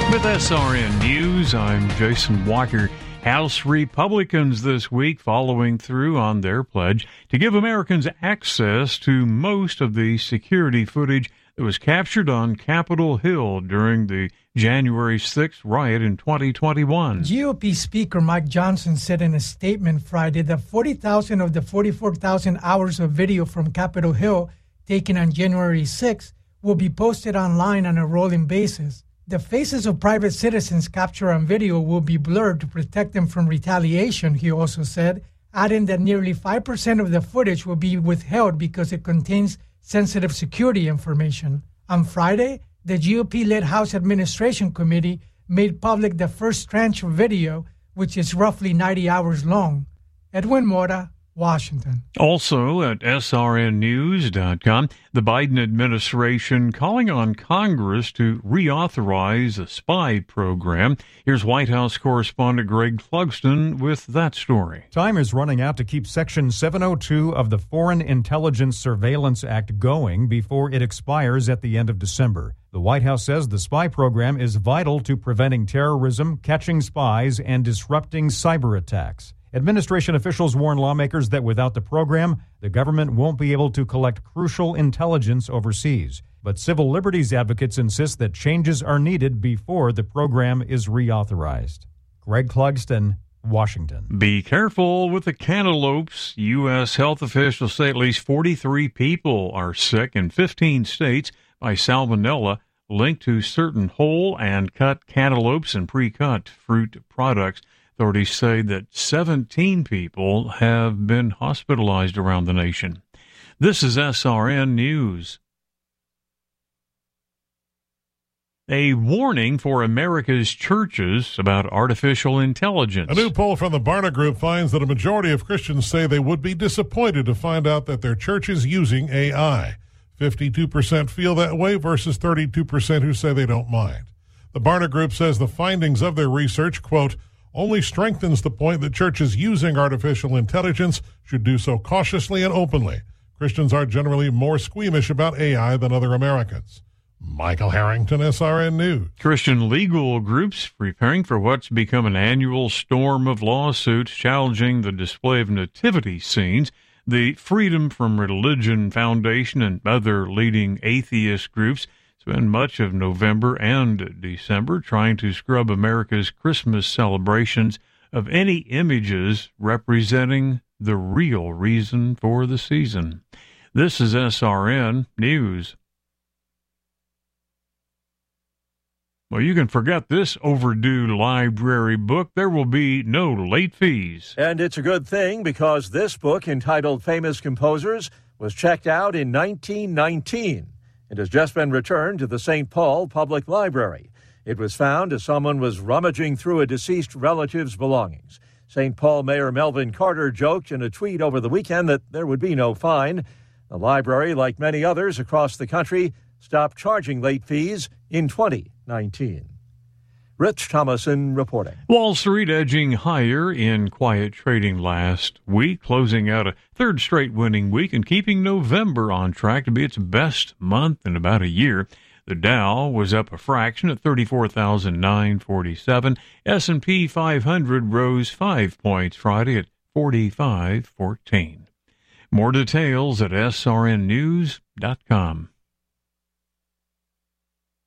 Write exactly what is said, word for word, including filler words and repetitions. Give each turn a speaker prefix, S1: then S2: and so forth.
S1: With S R N News, I'm Jason Walker. House Republicans this week following through on their pledge to give Americans access to most of the security footage that was captured on Capitol Hill during the January sixth riot in twenty twenty-one.
S2: G O P Speaker Mike Johnson said in a statement Friday that forty thousand of the forty-four thousand hours of video from Capitol Hill taken on January sixth will be posted online on a rolling basis. The faces of private citizens captured on video will be blurred to protect them from retaliation, he also said, adding that nearly five percent of the footage will be withheld because it contains sensitive security information. On Friday, the G O P-led House Administration Committee made public the first tranche of video, which is roughly ninety hours long. Edwin Mora, Washington.
S1: Also at S R N news dot com, the Biden administration calling on Congress to reauthorize a spy program. Here's White House correspondent Greg Clugston with that story.
S3: Time is running out to keep Section seven oh two of the Foreign Intelligence Surveillance Act going before it expires at the end of December. The White House says the spy program is vital to preventing terrorism, catching spies, and disrupting cyber attacks. Administration officials warn lawmakers that without the program, the government won't be able to collect crucial intelligence overseas. But civil liberties advocates insist that changes are needed before the program is reauthorized. Greg Clugston, Washington.
S1: Be careful with the cantaloupes. U S health officials say at least forty-three people are sick in fifteen states by salmonella linked to certain whole and cut cantaloupes and pre-cut fruit products. Authorities say that seventeen people have been hospitalized around the nation. This is S R N News. A warning for America's churches about artificial intelligence.
S4: A new poll from the Barna Group finds that a majority of Christians say they would be disappointed to find out that their church is using A I. fifty-two percent feel that way versus thirty-two percent who say they don't mind. The Barna Group says the findings of their research, quote, only strengthens the point that churches using artificial intelligence should do so cautiously and openly. Christians are generally more squeamish about A I than other Americans. Michael Harrington, S R N News.
S1: Christian legal groups preparing for what's become an annual storm of lawsuits challenging the display of nativity scenes. The Freedom from Religion Foundation and other leading atheist groups spend much of November and December trying to scrub America's Christmas celebrations of any images representing the real reason for the season. This is S R N News. Well, you can forget this overdue library book. There will be no late fees.
S5: And it's a good thing because this book, entitled Famous Composers, was checked out in nineteen nineteen. It has just been returned to the Saint Paul Public Library. It was found as someone was rummaging through a deceased relative's belongings. Saint Paul Mayor Melvin Carter joked in a tweet over the weekend that there would be no fine. The library, like many others across the country, stopped charging late fees in twenty nineteen. Rich Thomason reporting.
S1: Wall Street edging higher in quiet trading last week, closing out a third straight winning week and keeping November on track to be its best month in about a year. The Dow was up a fraction at thirty-four thousand nine hundred forty-seven. S and P five hundred rose five points Friday at forty-five fourteen. More details at S R N news dot com.